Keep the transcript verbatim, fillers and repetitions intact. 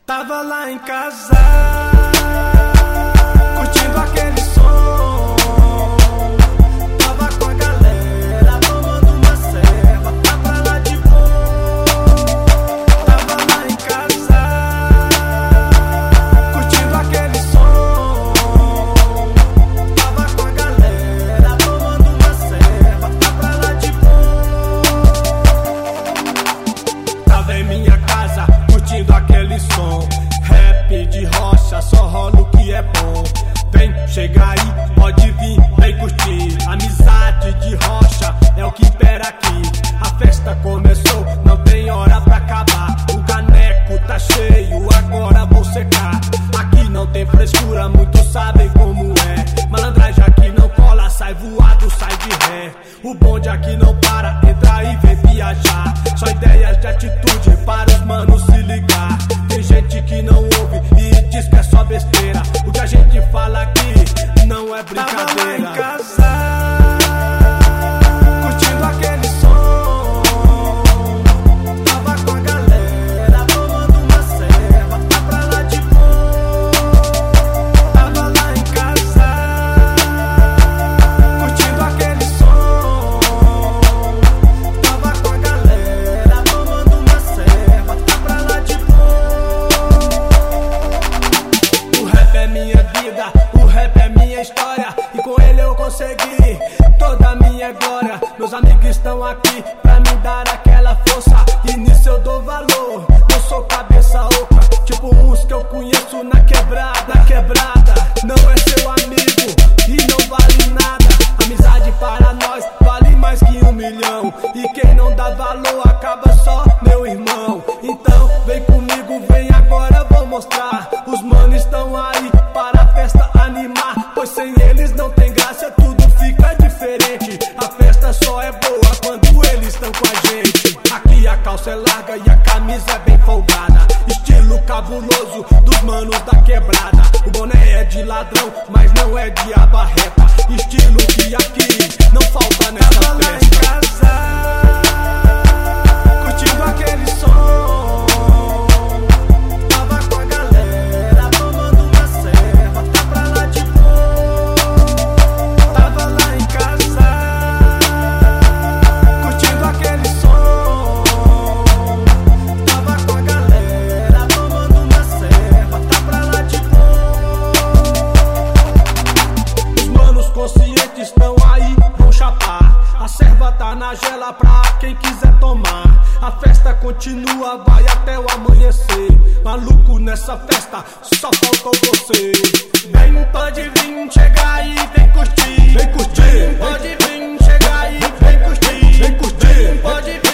Tava lá em casa, curtindo aquele som. Tava com a galera, tomando uma ceva, tá pra lá de boa. Tava lá em casa, curtindo aquele som. Tava com a galera, tomando uma ceva, tá pra lá de boa. Tava em minha casa, curtindo aquele som. Rap de rocha, só rola o que é bom. Vem, chega aí, pode vir, vem curtir. Amizade de rocha é o que impera aqui. A festa começou, não tem hora pra acabar. O caneco tá cheio, agora vou secar. Aqui não tem frescura, muitos sabem como é. Malandragem aqui não cola, sai voado, sai de ré. O bonde aqui não para, entra e vem viajar. Só ideias de atitude para os manos se ligar. Tem gente que não ouve e diz que é só besteira. O que a gente fala aqui não é brincadeira. Tava lá em casa, curtindo aquele som. Tava com a galera, tomando uma ceva, tá pra lá de boa. Tava lá em casa, curtindo aquele som. Tava com a galera, tomando uma ceva, tá pra lá de boa. O rap é minha vida, o rap é minha história, e com ele eu consegui toda a minha glória. Meus amigos estão aqui pra me dar aquela força, e nisso eu dou valor. Eu sou cabeça oca, tipo uns que eu conheço na quebrada. Na quebrada, não é seu amigo e não vale nada. Amizade para nós vale mais que um milhão, e quem não dá valor acaba só meu irmão. Então vem comigo, vem agora, vou mostrar. Os manos estão aí para a festa animar, pois sem eles não tem graça, tudo fica diferente. A festa só é boa quando eles estão com a gente. Aqui a calça é larga e a camisa é bem folgada, estilo cabuloso dos manos da quebrada. O boné é de ladrão, mas não é de abarreta, estilo que aqui não falta nessa festa. Tava lá em casa, curtindo aquele som. Tava com a galera, tomando uma ceva, tá pra lá de boa. Tava lá em casa, curtindo aquele som. Tava com a galera, tomando uma ceva, tá pra lá de boa. Os manos conscientes estão aí, vão chapar. A serva tá na gela pra quem quiser tomar. A festa continua, vai até o amanhecer. Maluco nessa festa, só faltou você. Vem, pode vir, chega aí, vem curtir. Vem curtir. Vem, pode vir, chega aí, vem curtir. Vem curtir. Vem, pode vir.